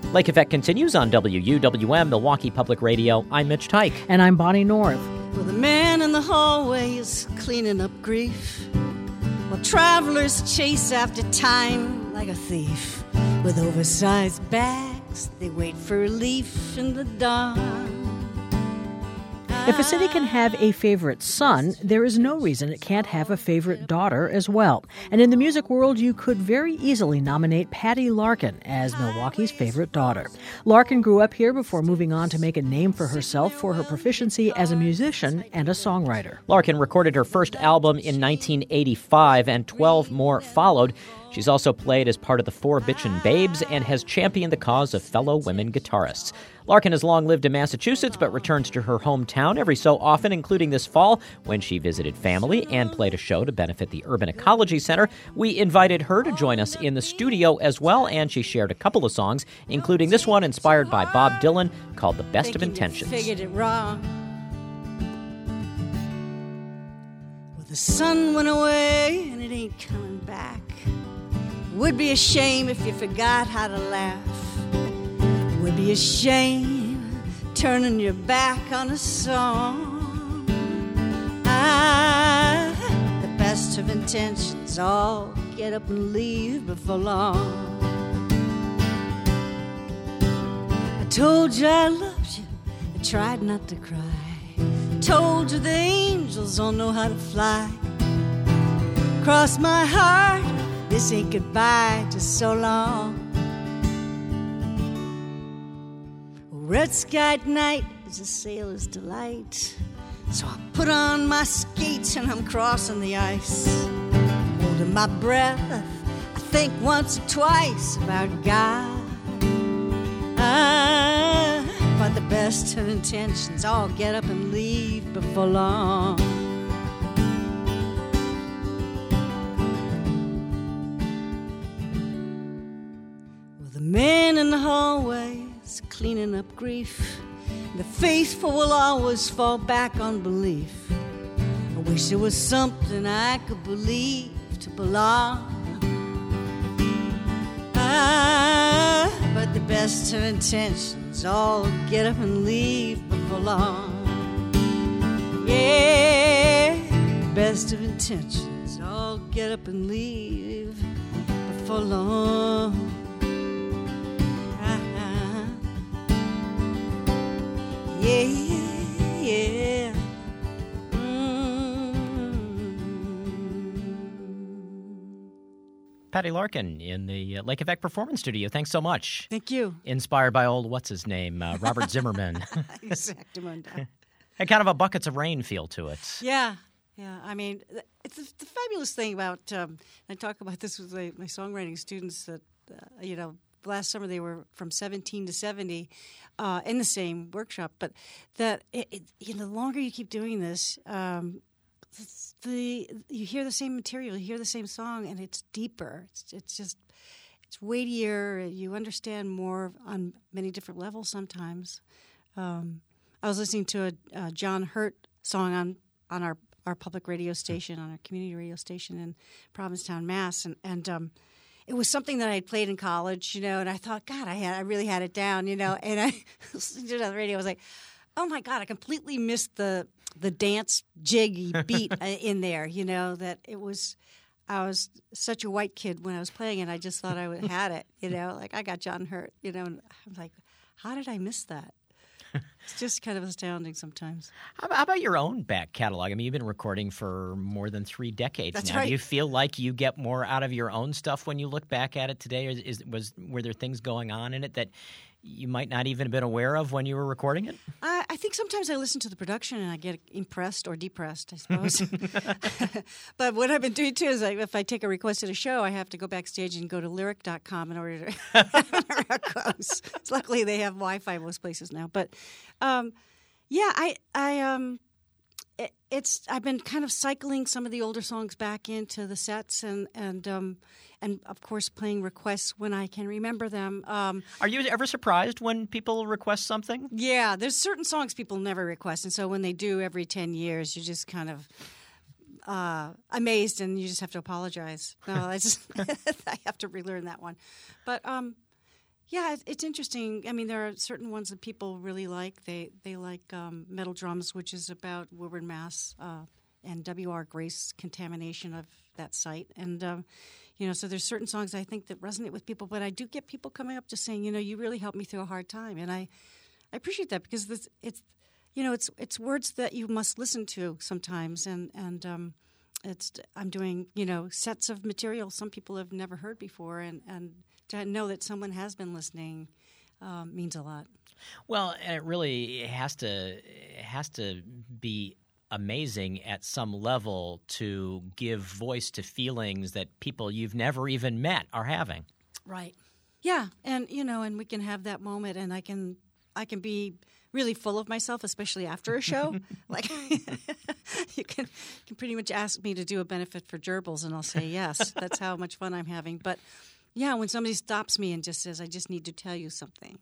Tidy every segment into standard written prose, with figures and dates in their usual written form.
Lake Effect continues on WUWM, Milwaukee Public Radio. I'm Mitch Tyke. And I'm Bonnie North. Well, the man in the hallway is cleaning up grief, while travelers chase after time like a thief. With oversized bags, they wait for relief in the dawn. If a city can have a favorite son, there is no reason it can't have a favorite daughter as well. And in the music world, you could very easily nominate Patty Larkin as Milwaukee's favorite daughter. Larkin grew up here before moving on to make a name for herself for her proficiency as a musician and a songwriter. Larkin recorded her first album in 1985, and 12 more followed. She's also played as part of the Four Bitchin' Babes and has championed the cause of fellow women guitarists. Larkin has long lived in Massachusetts, but returns to her hometown every so often, including this fall when she visited family and played a show to benefit the Urban Ecology Center. We invited her to join us in the studio as well, and she shared a couple of songs, including this one inspired by Bob Dylan called The Best of Intentions. Figured it wrong. Well, the sun went away and it ain't coming back. Would be a shame if you forgot how to laugh. Would be a shame turning your back on a song. The best of intentions, all get up and leave before long. I told you I loved you, I tried not to cry. I told you the angels all know how to fly. Cross my heart, this ain't goodbye, just so long. Red skied night is a sailor's delight. So I put on my skates and I'm crossing the ice. Holding my breath, I think once or twice about God. But the best of intentions, all get up and leave before long. The man in the hallway is cleaning up grief. The faithful will always fall back on belief. I wish there was something I could believe to belong. But the best of intentions, all get up and leave before long. Yeah, best of intentions, all get up and leave before long. Yeah, yeah. Patty Larkin in the Lake Effect Performance Studio. Thanks so much. Thank you. Inspired by old, what's his name, Robert Zimmerman. Exactly. And kind of a Buckets of Rain feel to it. Yeah. I mean, it's the fabulous thing about, I talk about this with my songwriting students that, last summer they were from 17 to 70 in the same workshop, but that the longer you keep doing this, you hear the same material, you hear the same song, and it's deeper. It's weightier. You understand more on many different levels sometimes. I was listening to a John Hurt song on our public radio station, on our community radio station in Provincetown, Mass, and it was something that I had played in college, and I thought, God, I really had it down, and I listened to it on the radio. I was like, oh my God, I completely missed the dance jiggy beat in there, that I was such a white kid when I was playing it. I just thought I had it, like I got John Hurt, and I'm like, how did I miss that? It's just kind of astounding sometimes. How about your own back catalog? I mean, you've been recording for more than 3 decades That's now. right. Do you feel like you get more out of your own stuff when you look back at it today? Or were there things going on in it that you might not even have been aware of when you were recording it? I think sometimes I listen to the production and I get impressed or depressed, I suppose. But what I've been doing, too, is if I take a request at a show, I have to go backstage and go to lyric.com in order to request. So luckily, they have Wi-Fi most places now. But, I've been kind of cycling some of the older songs back into the sets and of course playing requests when I can remember them. Are you ever surprised when people request something? Yeah, there's certain songs people never request, and so when they do every 10 years, you're just kind of amazed, and you just have to apologize. No, I have to relearn that one. But Yeah, it's interesting. I mean, there are certain ones that people really like. They like Metal Drums, which is about Woburn, Mass, and W.R. Grace contamination of that site. And, so there's certain songs I think that resonate with people. But I do get people coming up just saying, you really helped me through a hard time. And I appreciate that because it's words that you must listen to sometimes. And I'm doing, sets of material some people have never heard before. And to know that someone has been listening means a lot. Well, and it really has to be amazing at some level to give voice to feelings that people you've never even met are having. Right. Yeah, and and we can have that moment, and I can be really full of myself, especially after a show. Like you can pretty much ask me to do a benefit for gerbils, and I'll say yes. That's how much fun I'm having. But yeah, when somebody stops me and just says, I just need to tell you something,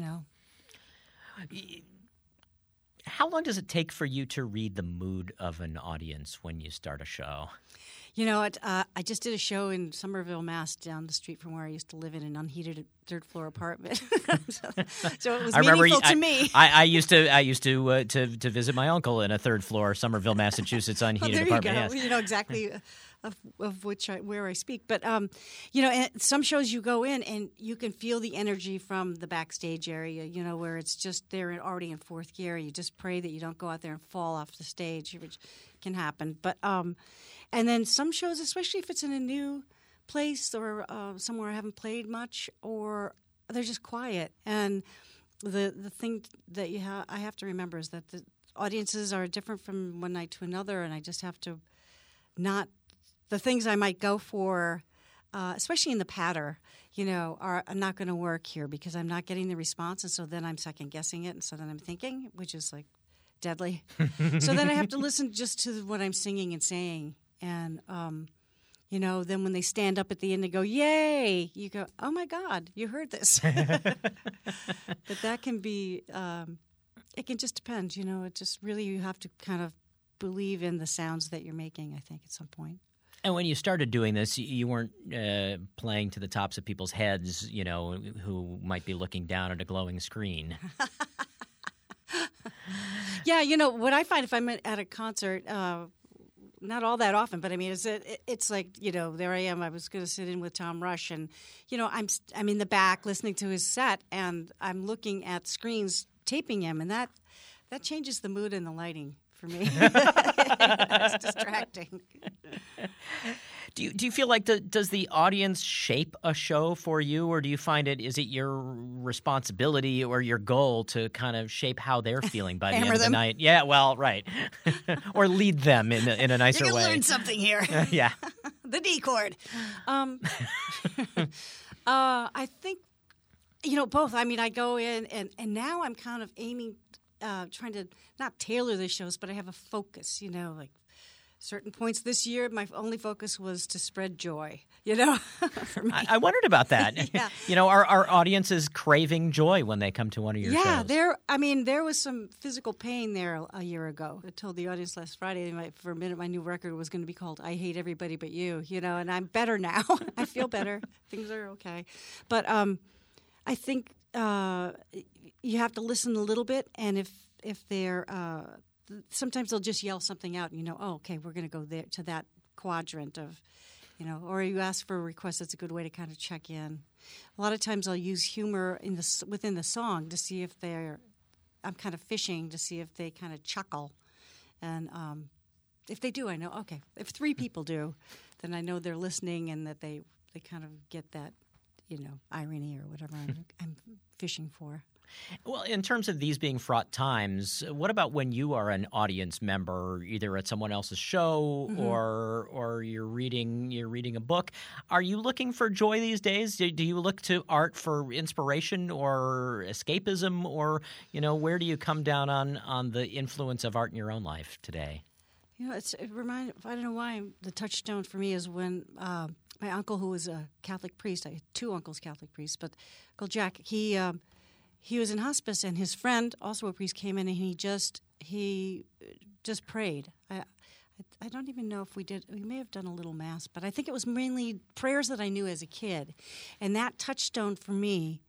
How long does it take for you to read the mood of an audience when you start a show? I just did a show in Somerville, Mass, down the street from where I used to live in an unheated third-floor apartment. so it was meaningful to me. I used to visit my uncle in a third-floor Somerville, Massachusetts unheated apartment. Well, there you go. Yes. Exactly of where I speak. But and some shows you go in and you can feel the energy from the backstage area. Where it's just they're already in fourth gear. You just pray that you don't go out there and fall off the stage, which can happen. But and then some shows, especially if it's in a new place or somewhere I haven't played much, or they're just quiet. And the thing that I have to remember is that the audiences are different from one night to another, and I just have to not the things I might go for, especially in the patter, are not going to work here because I'm not getting the response, and so then I'm second guessing it, and so then I'm thinking, which is like deadly. So then I have to listen just to what I'm singing and saying. And, then when they stand up at the end and go, yay, you go, oh, my God, you heard this. But that can be it can just depend. It just really you have to kind of believe in the sounds that you're making, I think, at some point. And when you started doing this, you weren't playing to the tops of people's heads, who might be looking down at a glowing screen. Yeah, what I find if I'm at a concert, not all that often, but I mean, it's like, there I am. I was going to sit in with Tom Rush, and, I'm in the back listening to his set, and I'm looking at screens taping him, and that changes the mood and the lighting for me. It's distracting. Do you feel like does the audience shape a show for you, or do you find is it your responsibility or your goal to kind of shape how they're feeling by the end of the night? Yeah, well, right. Or lead them in a nicer way. You're going to learn something here. Yeah. The D chord. I think, both. I mean, I go in and now I'm kind of aiming, trying to not tailor the shows, but I have a focus, like certain points this year, my only focus was to spread joy, for me. I wondered about that. Yeah. Our audience is craving joy when they come to one of your shows. Yeah, there was some physical pain there a year ago. I told the audience last Friday for a minute my new record was going to be called I Hate Everybody But You, and I'm better now. I feel better. Things are okay. But I think you have to listen a little bit, and if they're sometimes they'll just yell something out, and oh, okay, we're going to go there to that quadrant of, or you ask for a request. That's a good way to kind of check in. A lot of times I'll use humor within the song to see if I'm kind of fishing to see if they kind of chuckle. And if they do, I know, okay, if 3 people do, then I know they're listening and that they kind of get that, irony or whatever I'm fishing for. Well, in terms of these being fraught times, what about when you are an audience member, either at someone else's show or you're reading a book? Are you looking for joy these days? Do you look to art for inspiration or escapism, or where do you come down on the influence of art in your own life today? I don't know why the touchstone for me is when my uncle, who was a Catholic priest, I had 2 uncles Catholic priests, but Uncle Jack, he was in hospice, and his friend, also a priest, came in, and he just prayed. I don't even know if we may have done a little mass, but I think it was mainly prayers that I knew as a kid. And that touchstone for me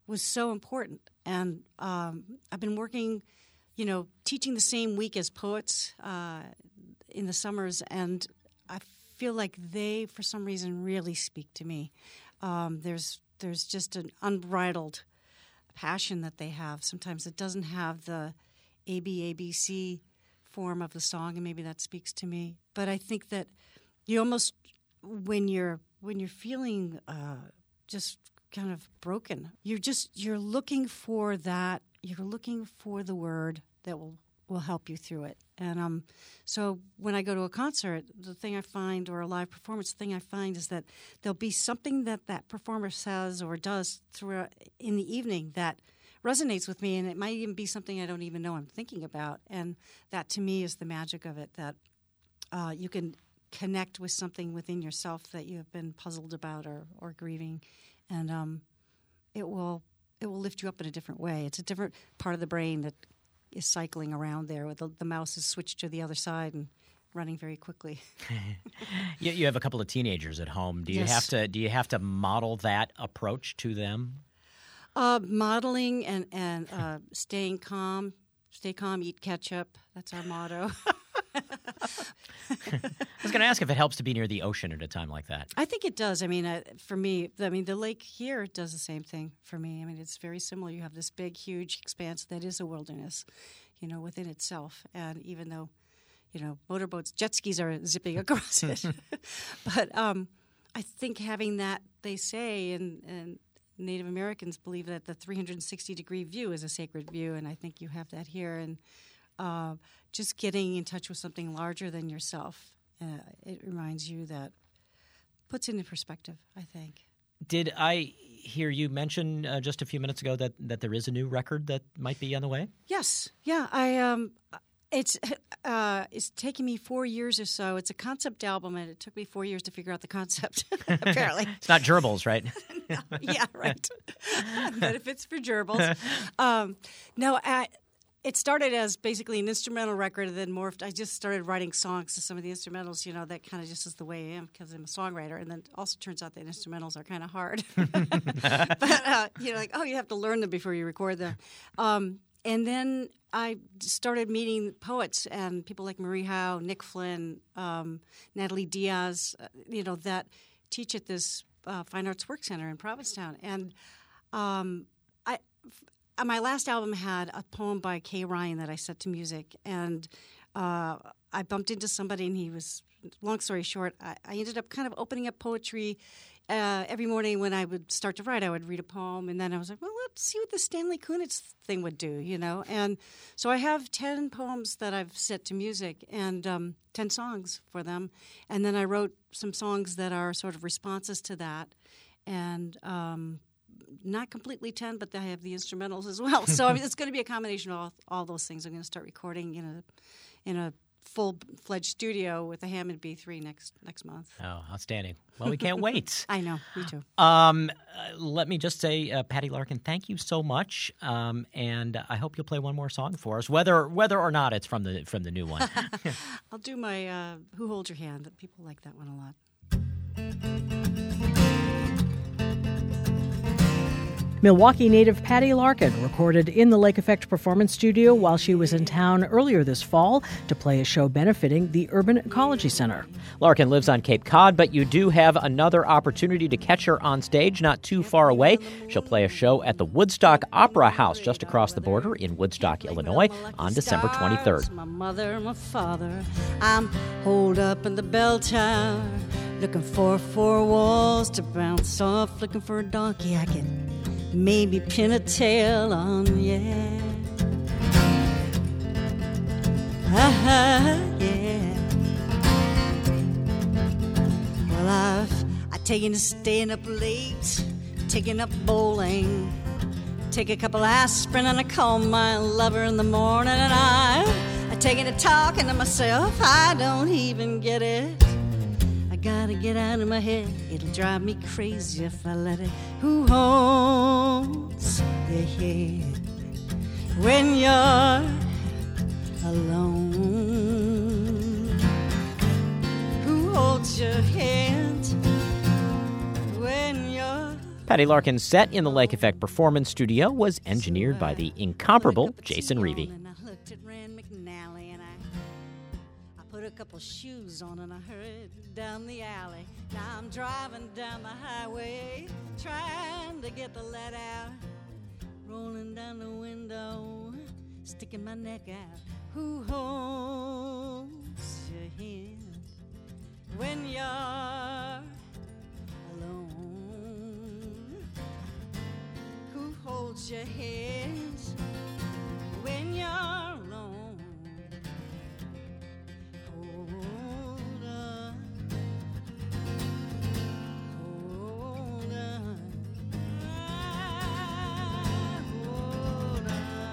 was so important. And I've been working, teaching the same week as poets in the summers, and I feel like they, for some reason, really speak to me. There's just an unbridled passion that they have. Sometimes it doesn't have the ABC form of the song, and maybe that speaks to me. But I think that you almost, when you're feeling just kind of broken, you're looking for that. You're looking for the word that will help you through it. And so when I go to a concert, the thing I find, or a live performance, the thing I find is that there'll be something that performer says or does throughout in the evening that resonates with me, and it might even be something I don't even know I'm thinking about. And that, to me, is the magic of it, that you can connect with something within yourself that you have been puzzled about or grieving, and it will lift you up in a different way. It's a different part of the brain that is cycling around there. The mouse is switched to the other side and running very quickly. You have a couple of teenagers at home. Do you have to model that approach to them? Modeling and staying calm. Stay calm, eat ketchup. That's our motto. I was going to ask if it helps to be near the ocean at a time like that. I think it does. I mean, for me, the lake here does the same thing for me. I mean, it's very similar. You have this big, huge expanse that is a wilderness, within itself. And even though, motorboats, jet skis are zipping across it. But I think having that, they say, and Native Americans believe that the 360-degree view is a sacred view, and I think you have that here. And just getting in touch with something larger than yourself, it reminds you that, puts it in perspective, I think. Did I hear you mention just a few minutes ago that there is a new record that might be on the way? Yes. Yeah. It's taken me 4 years or so. It's a concept album, and it took me 4 years to figure out the concept, apparently. It's not gerbils, right? No, yeah, right. Benefits for gerbils. It started as basically an instrumental record and then morphed. I just started writing songs to some of the instrumentals, that kind of just is the way I am because I'm a songwriter. And then it also turns out that instrumentals are kind of hard. But, you have to learn them before you record them. And then I started meeting poets and people like Marie Howe, Nick Flynn, Natalie Diaz, that teach at this Fine Arts Work Center in Provincetown. And my last album had a poem by Kay Ryan that I set to music, and I bumped into somebody, and he was, long story short, I ended up kind of opening up poetry. Every morning when I would start to write, I would read a poem, and then I was like, well, let's see what the Stanley Kunitz thing would do, And so I have 10 poems that I've set to music and 10 songs for them. And then I wrote some songs that are sort of responses to that, and not completely 10, but I have the instrumentals as well. So it's going to be a combination of all those things. I'm going to start recording in a full-fledged studio with a Hammond B3 next month. Oh, outstanding. Well, we can't wait. I know, me too. Let me just say, Patty Larkin, thank you so much, and I hope you'll play one more song for us, whether or not it's from the new one. I'll do my Who Holds Your Hand. People like that one a lot. Milwaukee native Patty Larkin recorded in the Lake Effect Performance Studio while she was in town earlier this fall to play a show benefiting the Urban Ecology Center. Larkin lives on Cape Cod, but you do have another opportunity to catch her on stage not too far away. She'll play a show at the Woodstock Opera House just across the border in Woodstock, Illinois on December 23rd. My mother and my father, I'm holed up in the bell tower, looking for 4 walls to bounce off, looking for a donkey I can maybe pin a tail on, yeah. Yeah. Well, I've taken to staying up late, taking up bowling, take a couple aspirin and I call my lover in the morning, and I've taken to talking to myself. I don't even get it. I gotta get out of my head. It'll drive me crazy if I let it. Who holds your hand when you're alone? Who holds your hand when you're Patty Larkin's set in the Lake Effect Performance Studio was engineered by the incomparable Jason Reevy. I put a couple shoes on and I hurried down the alley. Now I'm driving down the highway, trying to get the lead out. Rolling down the window, sticking my neck out. Who holds your hand when you're alone? Who holds your hands when you're alone? Hold on, hold on, hold on.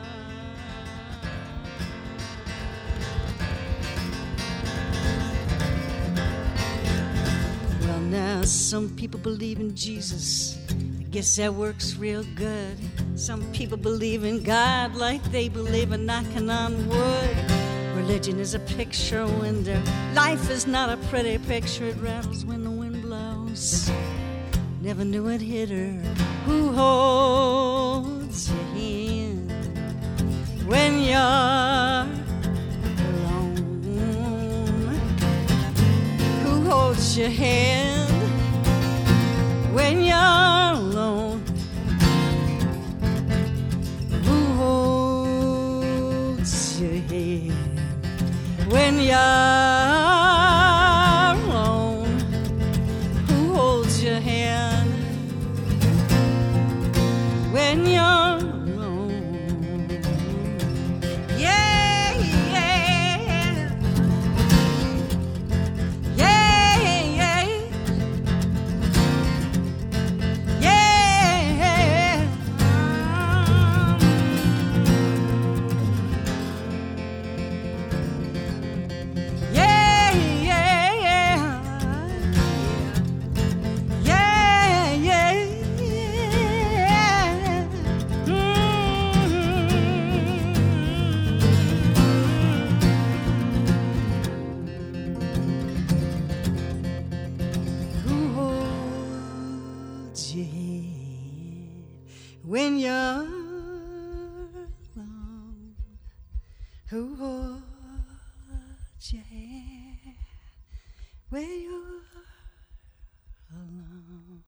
Well, now some people believe in Jesus. I guess that works real good. Some people believe in God like they believe in knocking on wood. Religion is a picture window. Life is not a pretty picture. It rattles when the wind blows. Never knew it hit her. Who holds your hand when you're alone? Who holds your hand when you're alone? Who holds your hand when you're alone? Who holds your hand when you're alone? Yeah, yeah, yeah, yeah, yeah. Who holds your hand when you're alone? Who holds your hand when you're alone?